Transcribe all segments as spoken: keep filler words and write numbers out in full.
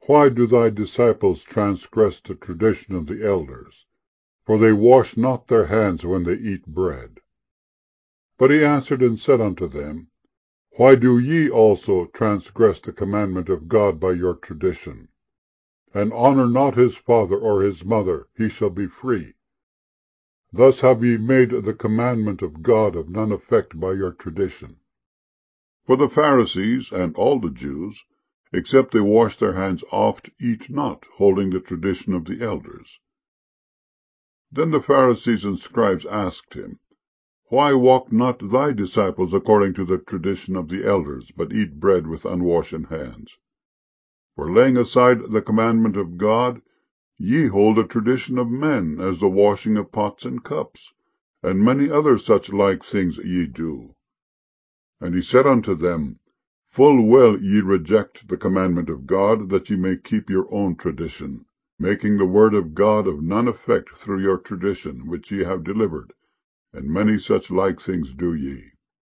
Why do thy disciples transgress the tradition of the elders? For they wash not their hands when they eat bread. But he answered and said unto them, Why do ye also transgress the commandment of God by your tradition? And honour not his father or his mother, he shall be free. Thus have ye made the commandment of God of none effect by your tradition. For the Pharisees and all the Jews, except they wash their hands oft, eat not, holding the tradition of the elders. Then the Pharisees and scribes asked him, Why walk not thy disciples according to the tradition of the elders, but eat bread with unwashen hands? For laying aside the commandment of God, ye hold the tradition of men, as the washing of pots and cups, and many other such like things ye do. And he said unto them, Full well ye reject the commandment of God, that ye may keep your own tradition, making the word of God of none effect through your tradition, which ye have delivered, and many such like things do ye.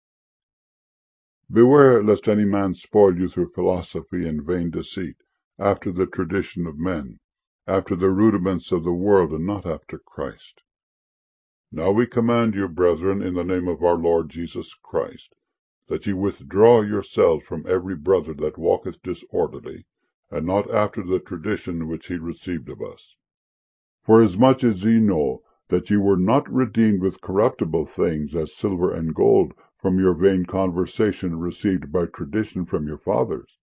Beware lest any man spoil you through philosophy and vain deceit, after the tradition of men, after the rudiments of the world, and not after Christ. Now we command you, brethren, in the name of our Lord Jesus Christ, that ye withdraw yourselves from every brother that walketh disorderly, and not after the tradition which he received of us. Forasmuch as ye know that ye were not redeemed with corruptible things, as silver and gold, from your vain conversation received by tradition from your fathers,